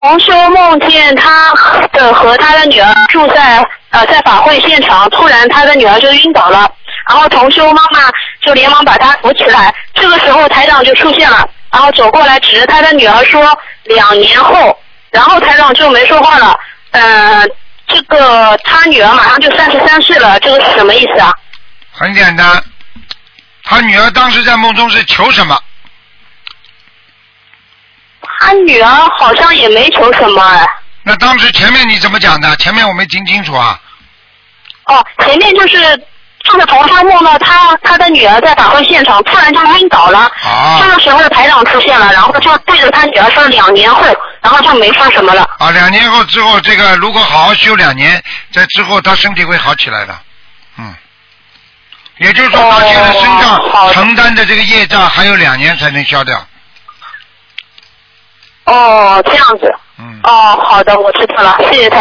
同修梦见他和他的女儿住在法会现场，突然他的女儿就晕倒了，然后同修妈妈就连忙把他扶起来。这个时候台长就出现了，然后走过来指着他的女儿说2年后，然后台长就没说话了。这个他女儿马上就33岁了，这个是什么意思啊？ 很简单，他女儿当时在梦中是求什么？ 他女儿好像也没求什么哎。 那当时前面你怎么讲的？前面我没听清楚啊。 哦，前面就是同修梦到他的女儿在法会现场突然就晕倒了。 啊。 这个时候台长出现了，然后就对着他女儿说2年后，然后就没说什么了。 啊，2年后之后，这个如果好好修2年，在之后他身体会好起来的。也就是说，他现在身上承担的这个业障还有2年才能消掉。 哦，这样子。好的，我知道了，谢谢台长。